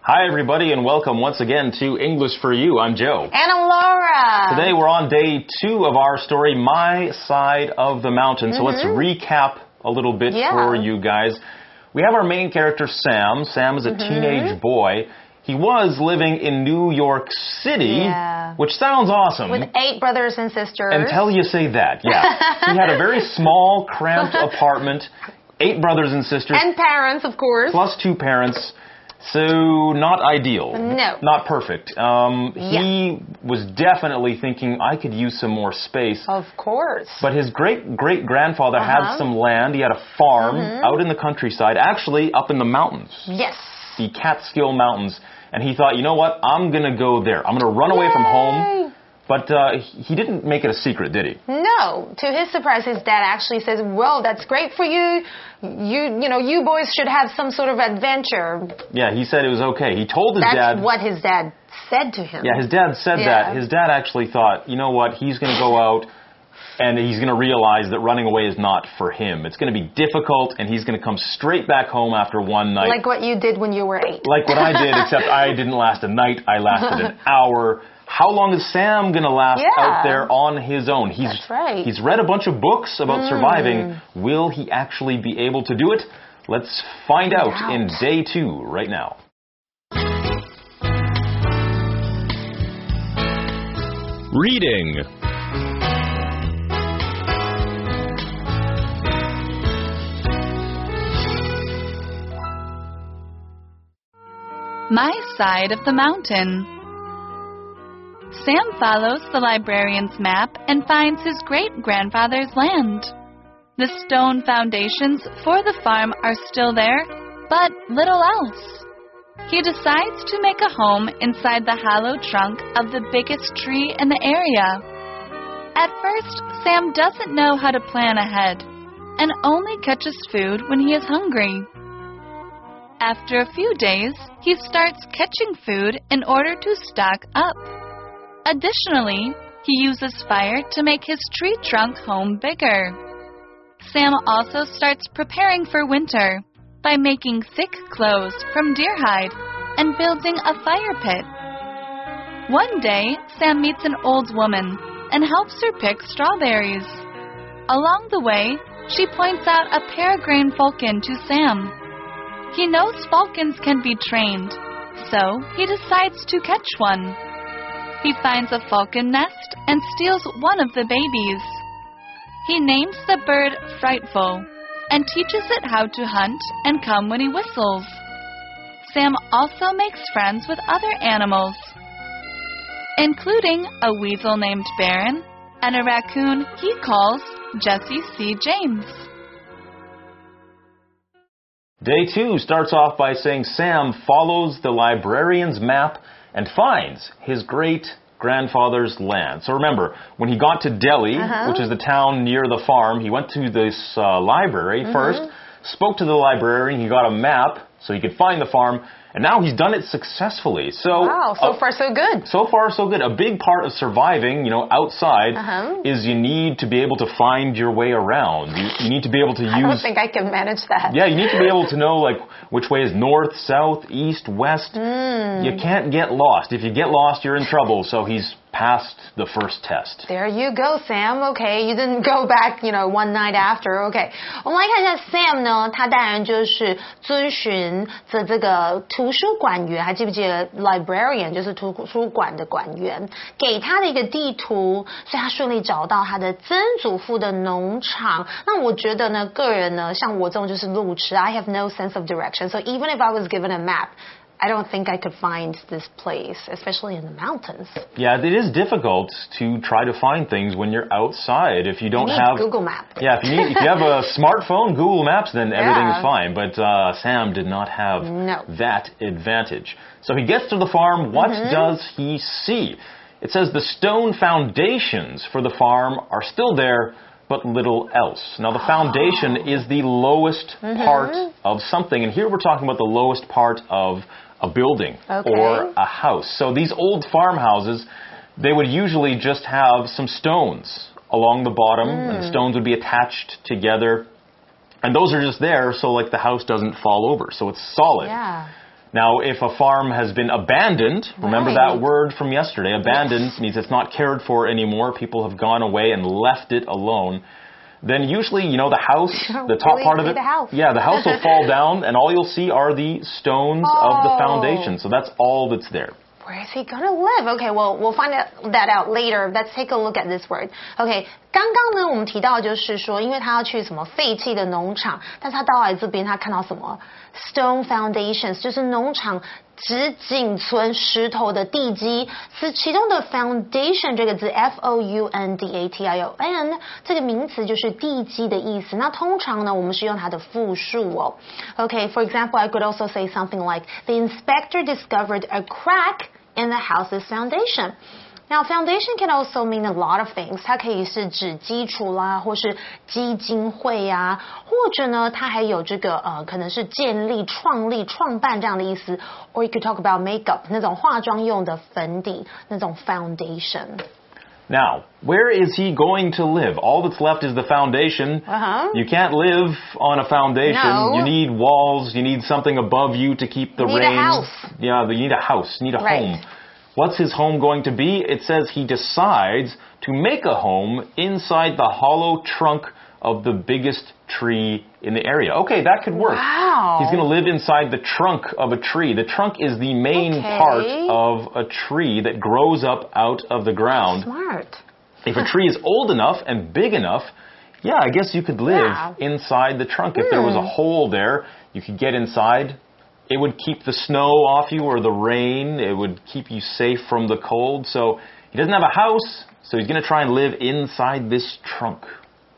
Hi, everybody, and welcome once again to English for You. I'm Joe. And I'm Laura. Today we're on day 2 of our story, My Side of the Mountain. So let's recap a little bit for you guys. We have our main character, Sam. Sam is a teenage boy. He was living in New York City, which sounds awesome. With 8 brothers and sisters. Until you say that, He had a very small, cramped apartment, 8 brothers and sisters. And parents, of course. Plus 2 parents. So, not ideal. No. Not perfect. He was definitely thinking, I could use some more space. Of course. But his great-great-grandfather had some land. He had a farm out in the countryside, actually up in the mountains. Yes. The Catskill Mountains. And he thought, you know what? I'm going to go there. I'm going to run away from home. But he didn't make it a secret, did he? No. To his surprise, his dad actually says, well, that's great for you. You boys should have some sort of adventure. Yeah, he said it was okay. He told his dad... That's what his dad said to him. Yeah, his dad said that. His dad actually thought, you know what, he's going to go out and he's going to realize that running away is not for him. It's going to be difficult, and he's going to come straight back home after one night. Like what you did when you were 8. Like what I did, except I didn't last a night. I lasted an hour. How long is Sam going to last out there on his own? That's right. He's read a bunch of books about surviving. Will he actually be able to do it? Let's find out in day 2 right now. Reading. My Side of the Mountain. Sam follows the librarian's map and finds his great-grandfather's land. The stone foundations for the farm are still there, but little else. He decides to make a home inside the hollow trunk of the biggest tree in the area. At first, Sam doesn't know how to plan ahead and only catches food when he is hungry. After a few days, he starts catching food in order to stock up. Additionally, he uses fire to make his tree trunk home bigger. Sam also starts preparing for winter by making thick clothes from deer hide and building a fire pit. One day, Sam meets an old woman and helps her pick strawberries. Along the way, she points out a peregrine falcon to Sam. He knows falcons can be trained, so he decides to catch one. He finds a falcon nest and steals one of the babies. He names the bird Frightful and teaches it how to hunt and come when he whistles. Sam also makes friends with other animals, including a weasel named Baron and a raccoon he calls Jesse C. James. Day 2 starts off by saying Sam follows the librarian's map and finds his great-grandfather's land. So remember, when he got to Delhi, which is the town near the farm, he went to this library first, spoke to the librarian, he got a map so he could find the farm, and now he's done it successfully. So, wow, so far so good. So far so good. A big part of surviving, outside, is you need to be able to find your way around. You need to be able to use... I don't think I can manage that. Yeah, you need to be able to know, which way is north, south, east, west. You can't get lost. If you get lost, you're in trouble. So he's passed the first test. There you go, Sam. Okay, you didn't go back, one night after. Okay, 我们来看一下 Sam 呢，他当然就是遵循着这个图书馆员，还记不记得 librarian 就是图书馆的馆员给他的一个地图，所以他顺利找到他的曾祖父的农场。那我觉得呢，个人呢，像我这种就是路痴 ，I have no sense of direction. So even if I was given a map, I don't think I could find this place, especially in the mountains. Yeah, it is difficult to try to find things when you're outside if you don't have Google Maps. Yeah, if you have a smartphone, Google Maps, then everything is fine. But Sam did not have that advantage. So he gets to the farm. What does he see? It says the stone foundations for the farm are still there, but little else. Now, the foundation is the lowest part of something. And here we're talking about the lowest part of a building or a house. So these old farmhouses, they would usually just have some stones along the bottom, and the stones would be attached together. And those are just there so the house doesn't fall over. So it's solid. Yeah. Now, if a farm has been abandoned, remember that word from yesterday, abandoned means it's not cared for anymore, people have gone away and left it alone, then usually, you know, the house, the top part of it, yeah, the house will fall down and all you'll see are the stones of the foundation. So that's all that's there. Where is he gonna live? Okay, well, we'll find that out later. Let's take a look at this word. Okay, 刚刚呢，我们提到就是说，因为他要去什么废弃的农场，但是他到来这边，他看到什么 stone foundations， 就是农场只仅存石头的地基。是其中的 foundation 这个字 foundation 这个名词就是地基的意思。那通常呢，我们是用它的复数哦。Okay, for example, I could also say something like the inspector discovered a crack in the house's foundation. Now, foundation can also mean a lot of things. 它可以是指基础啦，或是基金会啊，或者呢，它还有这个可能是建立、创立、创办这样的意思。Or you could talk about makeup 那种化妆用的粉底，那种 foundation. Now, where is he going to live? All that's left is the foundation. You can't live on a foundation. No. You need walls. You need something above you to keep the rain. You need a house. Yeah, you need a house. You need a home. What's his home going to be? It says he decides to make a home inside the hollow trunk of the biggest tree in the area. Okay, that could work. Wow. He's going to live inside the trunk of a tree. The trunk is the main part of a tree that grows up out of the ground. Smart. If a tree is old enough and big enough, yeah, I guess you could live inside the trunk. If there was a hole there, you could get inside. It would keep the snow off you or the rain. It would keep you safe from the cold. So he doesn't have a house, so he's going to try and live inside this trunk.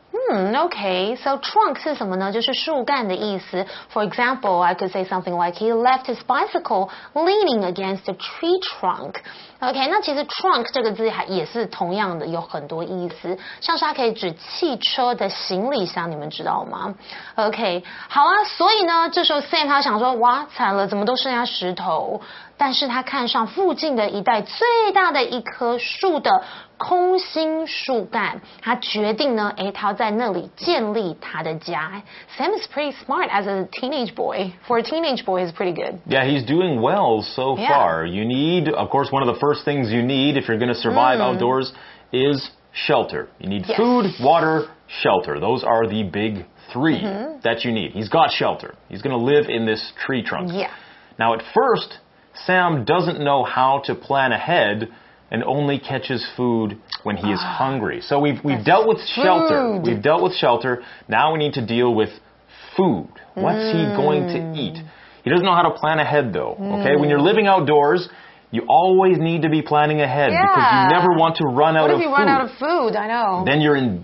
Okay, so trunk 是什么呢？就是树干的意思。For example, I could say something like he left his bicycle leaning against a tree trunk. OK, 那其实 trunk 这个字也是同样的，有很多意思，像是它可以指汽车的行李箱，你们知道吗 ？OK， 好啊，所以呢，这时候 Sam 他想说，哇，惨了，怎么都剩下石头？但是他看上附近的一带最大的一棵树的空心树干，他决定呢，他要在那里建立他的家。Sam is pretty smart as a teenage boy. For a teenage boy, he's pretty good. Yeah, he's doing well so far. You need, of course, one of the first things you need if you're going to survive outdoors is shelter. You need food, water, shelter. Those are the big three that you need. He's got shelter. He's going to live in this tree trunk. Yeah. Now, at first, Sam doesn't know how to plan ahead and only catches food when he is hungry. So we've dealt with shelter. We've dealt with shelter. Now we need to deal with food. What's he going to eat? He doesn't know how to plan ahead, though. Okay, when you're living outdoors, you always need to be planning ahead because you never want to run out of food. What if you run out of food? I know. Then you're in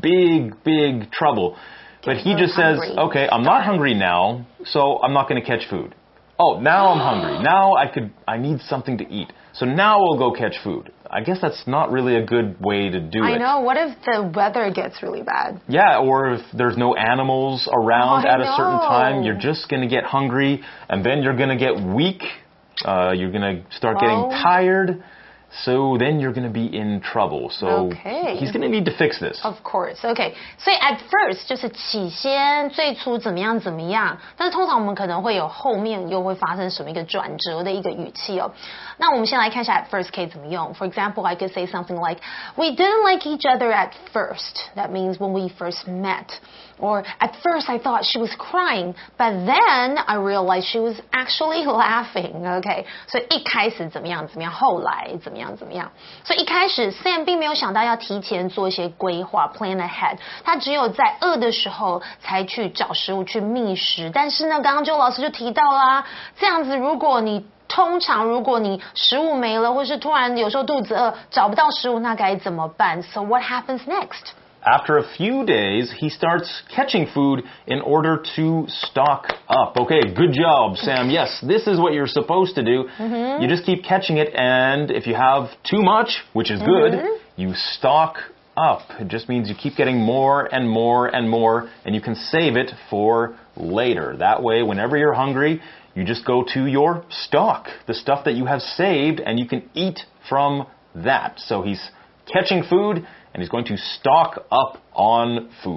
big trouble. But he just says, okay, I'm not hungry now, so I'm not going to catch food. Oh, now I'm hungry. Now I need something to eat. So now we'll go catch food. I guess that's not really a good way to do it. I know. What if the weather gets really bad? Yeah, or if there's no animals around at a certain time, you're just going to get hungry, and then you're going to get weak. You're going to start getting tired. So then you're going to be in trouble. So he's going to need to fix this. Of course. Okay. 所以 at first 就是起先最初怎么样，但是通常我们可能会有后面又会发生什么一个转折的一个语气哦。那我们先来看一下 at first 可以怎么用。For example, I could say something like, "We didn't like each other at first." That means when we first met. Or at first I thought she was crying, but then I realized she was actually laughing. Okay. 所以一开始怎么样，后来怎么样。所以一开始 Sam 并没有想到要提前做一些规划 plan ahead， 他只有在饿的时候才去找食物去觅食。但是呢，刚刚周老师就提到啦，这样子如果你食物没了，或是突然有时候肚子饿找不到食物，那该怎么办？ So what happens next? After a few days, he starts catching food in order to stock up. Okay, good job, Sam. Yes, this is what you're supposed to do. You just keep catching it, and if you have too much, which is good, you stock up. It just means you keep getting more and more and more, and you can save it for later. That way, whenever you're hungry, you just go to your stock, the stuff that you have saved, and you can eat from that. So he's catching food, and he's going to stock up on food.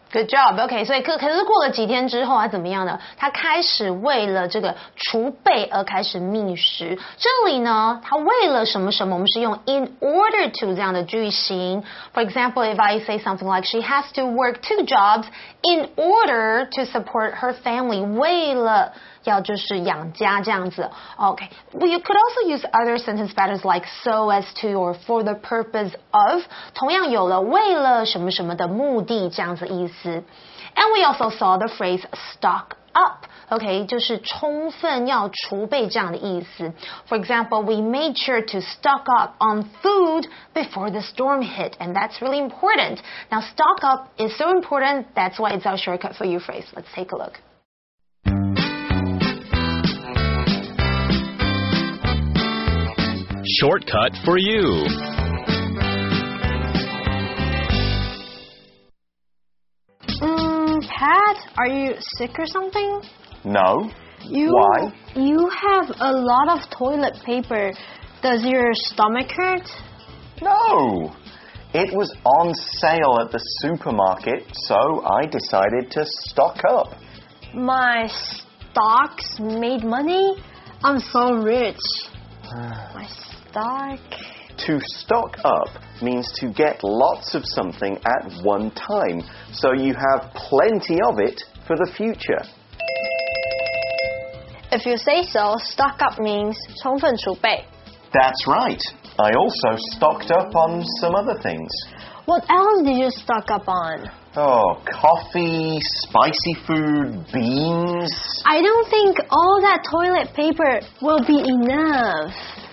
Good job. OK， 所以可是过了几天之后，他怎么样呢？他开始为了这个储备而开始觅食。这里呢，他为了什么什么，我们是用 in order to 这样的句型。For example, if I say something like she has to work 2 jobs in order to support her family， 为了要就是养家这样子。OK, we could also use other sentence patterns like so as to or for the purpose of， 同样有了为了什么什么的目的这样子意思。And we also saw the phrase stock up. OK, 就是充分要储备这样的意思。For example, we made sure to stock up on food before the storm hit, and that's really important. Now, stock up is so important, that's why it's our shortcut for you phrase. Let's take a look. Shortcut for you. Pat, are you sick or something? No. Why? You have a lot of toilet paper. Does your stomach hurt? No. It was on sale at the supermarket, so I decided to stock up. My stocks made money? I'm so rich. My stock... To stock up means to get lots of something at one time, so you have plenty of it for the future. If you say so, stock up means 充分储备. That's right. I also stocked up on some other things. What else did you stock up on? Oh, coffee, spicy food, beans. I don't think all that toilet paper will be enough.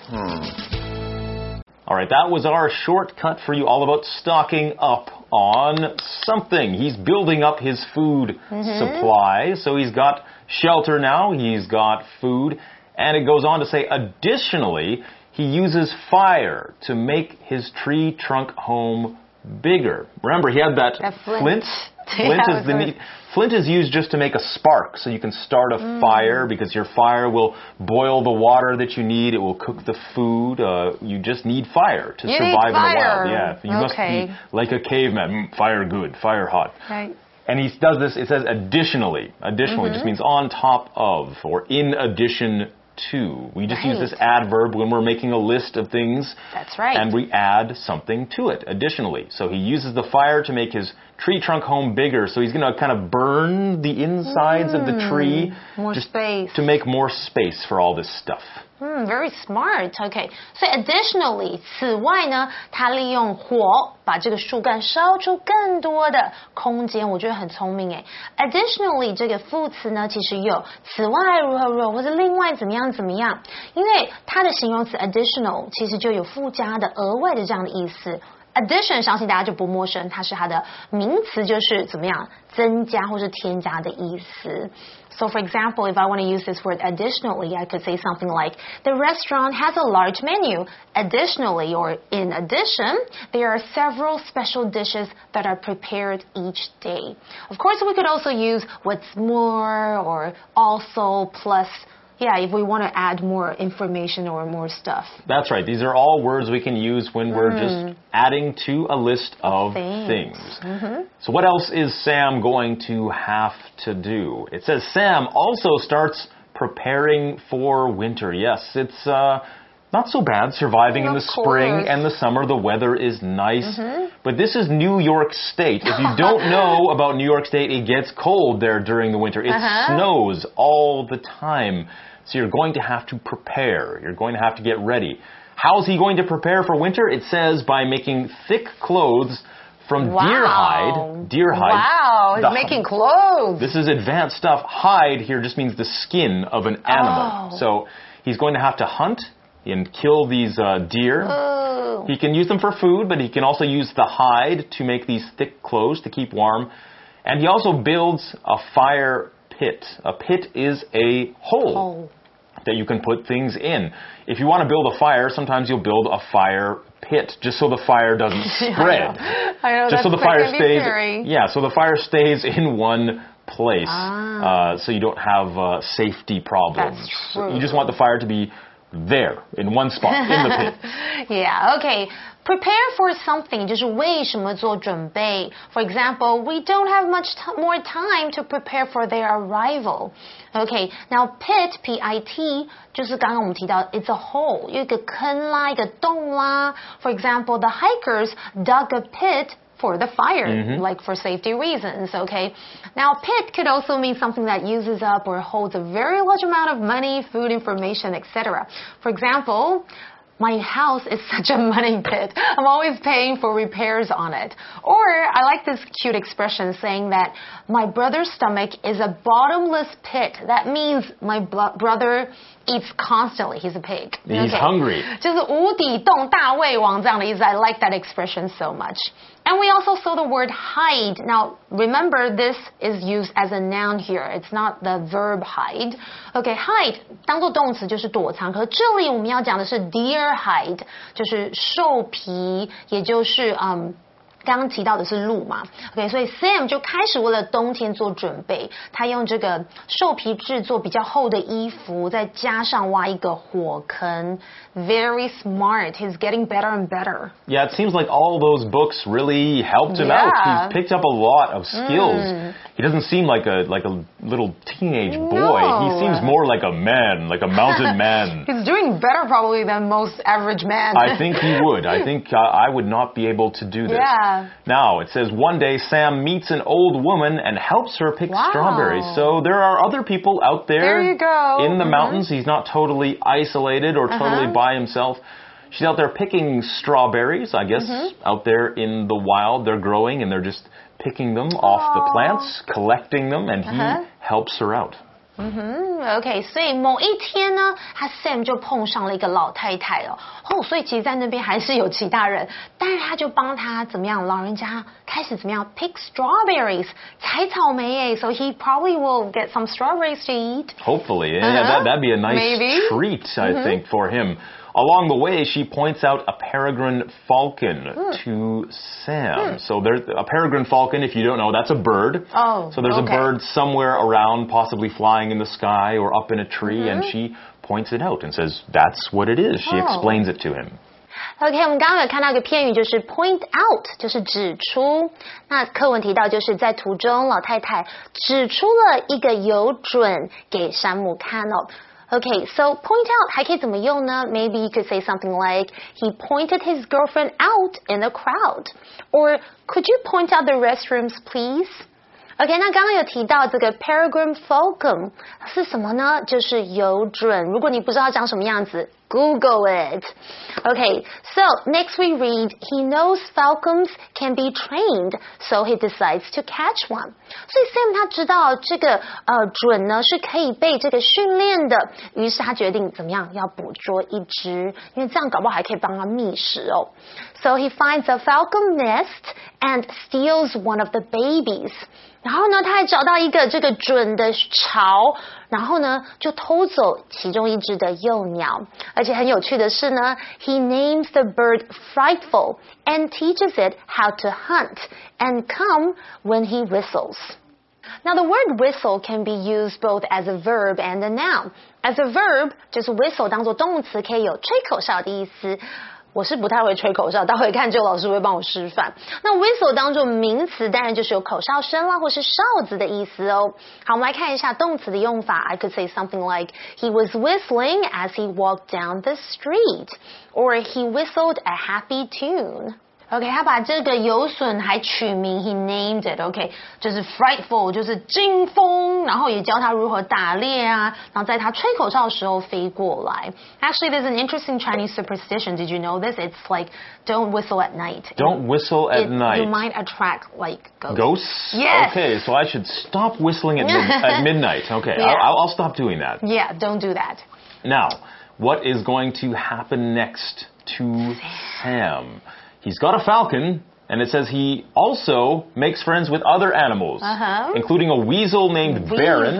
All right, that was our shortcut for you, all about stocking up on something. He's building up his food supply. So he's got shelter now, he's got food, and it goes on to say, additionally, he uses fire to make his tree trunk home bigger. Remember, he had that flint. Flint is used just to make a spark, so you can start a fire because your fire will boil the water that you need. It will cook the food. You just need fire to survive in the wild. Yeah, you must be like a caveman. Fire good, fire hot. Right. And he does this. It says additionally. Additionally just means on top of or in addition to. We just use this adverb when we're making a list of things. That's right. And we add something to it, additionally. So he uses the fire to make his tree trunk home bigger. So he's going to kind of burn the insides of the tree more space. To make more space for all this stuff. Very smart. Okay. So additionally, 此外呢，他利用火把这个树干烧出更多的空间，我觉得很聪明诶。Additionally 这个副词呢，其实有此外如何如何，或者另外怎么样怎么样，因为它的形容词 additional 其实就有附加的、额外的这样的意思。Addition 相信大家就不陌生，它是它的名词，就是怎么样增加或是添加的意思。So for example, if I want to use this word additionally, I could say something like, the restaurant has a large menu. Additionally, or in addition, there are several special dishes that are prepared each day. Of course, we could also use what's more or also plus. Yeah, if we want to add more information or more stuff. That's right. These are all words we can use when we're just adding to a list of things. So what else is Sam going to have to do? It says Sam also starts preparing for winter. Yes, it's not so bad surviving in the spring and the summer. The weather is nice. But this is New York State. If you don't know about New York State, it gets cold there during the winter. It snows all the time. So you're going to have to prepare. You're going to have to get ready. How is he going to prepare for winter? It says by making thick clothes from deer hide. Deer hide. Wow, he's making clothes. This is advanced stuff. Hide here just means the skin of an animal. So he's going to have to hunt and kill these deer. He can use them for food, but he can also use the hide to make these thick clothes to keep warm. And he also builds a fire pit. A pit is a hole that you can put things in. If you want to build a fire, sometimes you'll build a fire pit just so the fire doesn't spread. I know, just so the fire stays. Yeah, so the fire stays in one place, so you don't have safety problems. That's true. So you just want the fire to be there in one spot in the pit. Yeah, okay. Prepare for something 就是为什么做准备 For example, we don't have much more time to prepare for their arrival. Okay, now pit, P-I-T, 就是刚刚我们提到 it's a hole, 有一个坑啦，一个洞啦。For example, the hikers dug a pit for the fire, like for safety reasons, okay? Now, pit could also mean something that uses up or holds a very large amount of money, food, information, etc. For example, my house is such a money pit. I'm always paying for repairs on it. Or I like this cute expression saying that my brother's stomach is a bottomless pit. That means my brother eats constantly. He's a pig. He's hungry. 就是无底洞大胃王这样的意思. I like that expression so much. And we also saw the word hide. Now, remember, this is used as a noun here. It's not the verb hide. Okay, hide 当作动词就是躲藏，可这里我们要讲的是 deer hide， 就是兽皮，也就是刚刚提到的是鹿嘛 ，OK， 所以 Sam 就开始为了冬天做准备，他用这个兽皮制作比较厚的衣服，再加上挖一个火坑 ，very smart. He's getting better and better. Yeah, it seems like all those books really helped him out. He's picked up a lot of skills. He doesn't seem like a little teenage boy. No. He seems more like a man, like a mountain man. He's doing better probably than most average men. I think he would. I think I would not be able to do this. Yeah. Now, it says one day Sam meets an old woman and helps her pick strawberries. So there are other people out there, you go. in the mountains. He's not totally isolated or totally by himself. She's out there picking strawberries, I guess, out there in the wild. They're growing and they're just picking them off the plants, collecting them, and he helps her out. OK， 所以某一天呢，他 Sam 就碰上了一个老太太所以其实在那边还是有其他人，但是他就帮他怎么样，老人家开始怎么样 pick strawberries 采草莓耶 so he probably will get some strawberries to eat. Hopefully, yeah, that'd be a nice treat, I think, for him. Along the way, she points out a peregrine falcon to Sam. So there's a peregrine falcon, if you don't know, that's a bird. So there's a bird somewhere around, possibly flying in the sky or up in a tree, and she points it out and says, that's what it is. She explains it to him. OK， 我们刚刚有看到一个片语，就是 point out， 就是指出。那课文提到，就是在途中，老太太指出了一个有准给山姆看Okay, so point out 还可以怎么用呢 Maybe you could say something like, he pointed his girlfriend out in the crowd. Or, could you point out the restrooms, please? OK, 那刚刚有提到这个 peregrine falcon 是什么呢？就是有准。如果你不知道长什么样子 Google it. Okay, so next we read, he knows falcons can be trained, so he decides to catch one. 所以 Sam 他知道这个准呢是可以被这个训练的，于是他决定怎么样要捕捉一只，因为这样搞不好还可以帮他觅食So he finds a falcon nest and steals one of the babies. 然后呢，他还找到一个这个准的巢，然后呢就偷走其中一只的幼鸟。而且很有趣的是呢 he names the bird Frightful and teaches it how to hunt and come when he whistles. Now the word whistle can be used both as a verb and a noun. As a verb 就是 whistle 当作动词，可以有吹口哨的意思。我是不太会吹口哨，待会看就老师会帮我示范。那 whistle 当作名词，当然就是有口哨声啦，或是哨子的意思好，我们来看一下动词的用法。I could say something like, he was whistling as he walked down the street. Or he whistled a happy tune. OK, 他把这个有隼还取名 he named it. OK, 就是 frightful 就是惊风，然后也教他如何打猎然后在他吹口哨的时候飞过来。Actually, there's an interesting Chinese superstition. Did you know this? It's like, don't whistle at night. Don't whistle at night. You might attract like ghosts. Ghosts? Yes. Okay, so I should stop whistling at midnight. Okay, yeah. I'll stop doing that. Yeah, don't do that. Now, what is going to happen next to Sam? He's got a falcon, and it says he also makes friends with other animals, including a weasel named Baron,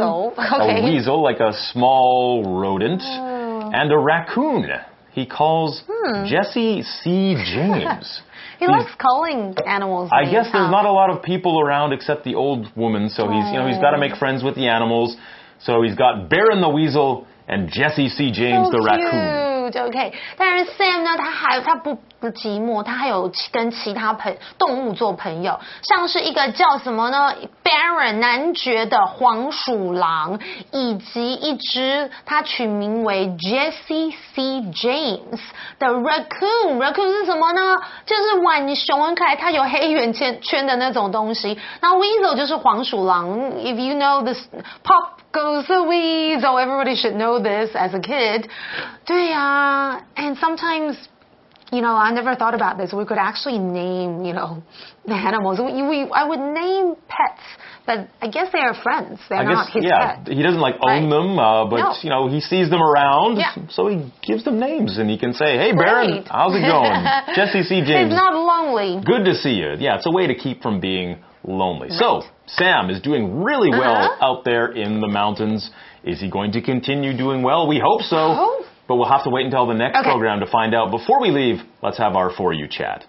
a weasel like a small rodent, and a raccoon he calls Jesse C. James. He likes calling animals I guess there's not a lot of people around except the old woman, so he's got to make friends with the animals. So he's got Baron the weasel and Jesse C. James the raccoon. cute. OK， 但是 Sam 呢，他不寂寞，他还有跟其他动物做朋友，像是一个叫什么呢 ？Baron 男爵的黄鼠狼，以及一只他取名为 Jesse C. James 的 Raccoon。Raccoon 是什么呢？就是浣熊，很可爱，它有黑圆圈的那种东西。那 Weasel 就是黄鼠狼。If you know this, Pop goes the weasel. Everybody should know this as a kid. 对呀 and sometimes, you know, I never thought about this. We could actually name, you know, the animals. I would name pets, but I guess they are friends. They're not his pet. He doesn't like own them, but no. you know, he sees them around, so he gives them names and he can say, "Hey, Baron, how's it going? Jesse C. James. He's not lonely. Good to see you." Yeah, it's a way to keep from being lonely. Right. So, Sam is doing really well out there in the mountains. Is he going to continue doing well? We hope so. But we'll have to wait until the next program to find out. Before we leave, let's have our For You Chat.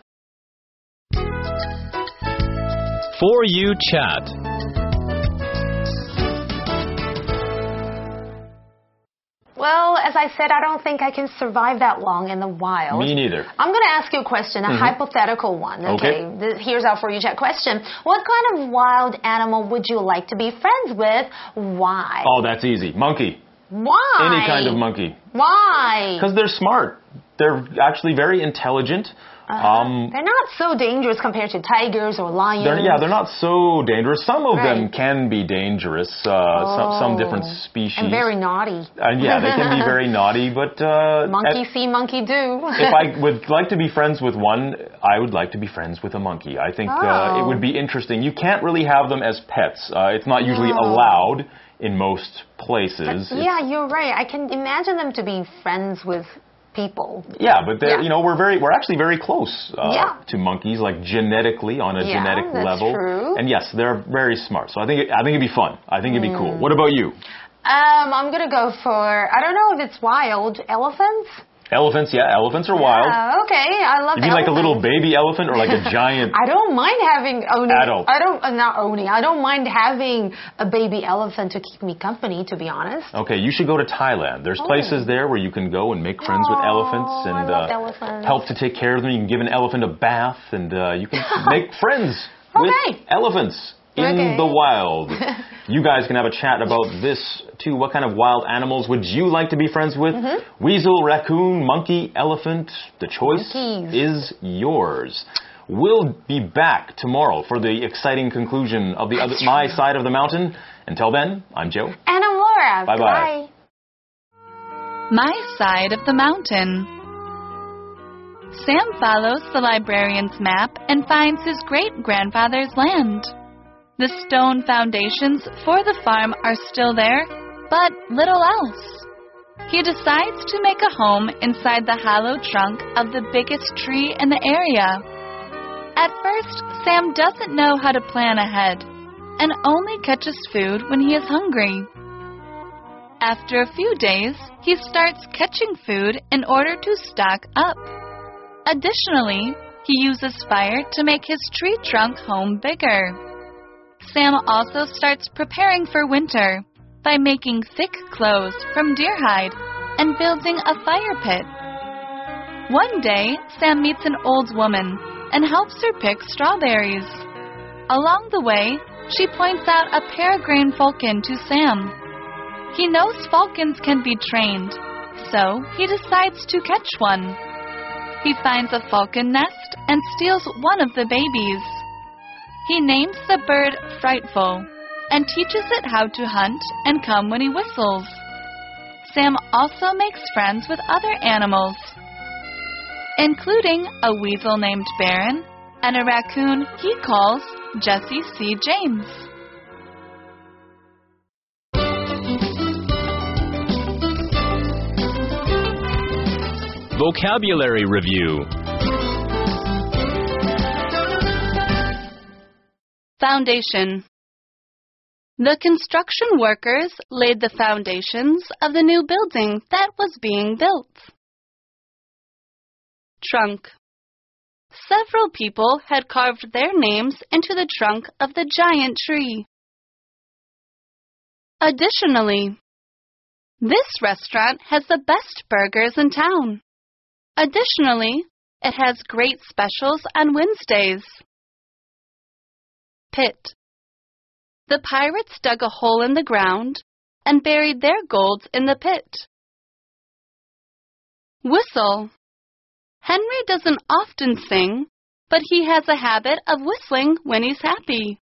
For You Chat. Well, as I said, I don't think I can survive that long in the wild. Me neither. I'm going to ask you a question, a hypothetical one. Okay. Here's our For You Chat question. What kind of wild animal would you like to be friends with? Why? Oh, that's easy. Monkey. Why? Any kind of monkey. Why? Because they're smart. They're actually very intelligent. They're not so dangerous compared to tigers or lions. They're not so dangerous. Some of them can be dangerous. Some different species. And very naughty. Yeah, they can be very naughty. But monkey see, monkey do. If I would like to be friends with one, I would like to be friends with a monkey. I think it would be interesting. You can't really have them as pets. It's not usually allowed in most places. But, yeah, you're right. I can imagine them to be friends with people. Yeah, but you know, we're actually very close to monkeys, like genetically on a genetic level. True. And yes, they're very smart. So I think it'd be fun. I think it'd be cool. What about you? I'm gonna go for, I don't know if it's wild, elephants. Elephants, elephants are wild. Okay, I love. You mean like a little baby elephant or like a giant? I don't mind having adult. I don't mind having a baby elephant to keep me company, to be honest. Okay, you should go to Thailand. There's places there where you can go and make friends with elephants and I love elephants. Help to take care of them. You can give an elephant a bath and you can make friends with elephants in the wild. You guys can have a chat about this too. What kind of wild animals would you like to be friends with? Weasel, raccoon, monkey, elephant. The choice is yours. We'll be back tomorrow for the exciting conclusion of My Side of the Mountain. Until then, I'm Joe. And I'm Laura. Bye-bye. My Side of the Mountain. Sam follows the librarian's map and finds his great-grandfather's land. The stone foundations for the farm are still there, but little else. He decides to make a home inside the hollow trunk of the biggest tree in the area. At first, Sam doesn't know how to plan ahead and only catches food when he is hungry. After a few days, he starts catching food in order to stock up. Additionally, he uses fire to make his tree trunk home bigger. Sam also starts preparing for winter by making thick clothes from deer hide and building a fire pit. One day, Sam meets an old woman and helps her pick strawberries. Along the way, she points out a peregrine falcon to Sam. He knows falcons can be trained, so he decides to catch one. He finds a falcon nest and steals one of the babies. He names the bird Frightful and teaches it how to hunt and come when he whistles. Sam also makes friends with other animals, including a weasel named Baron and a raccoon he calls Jesse C. James. Vocabulary Review. Foundation. The construction workers laid the foundations of the new building that was being built. Trunk. Several people had carved their names into the trunk of the giant tree. Additionally, This restaurant has the best burgers in town. Additionally, it has great specials on Wednesdays. Pit. The pirates dug a hole in the ground and buried their gold in the pit. Whistle. Henry doesn't often sing, but he has a habit of whistling when he's happy.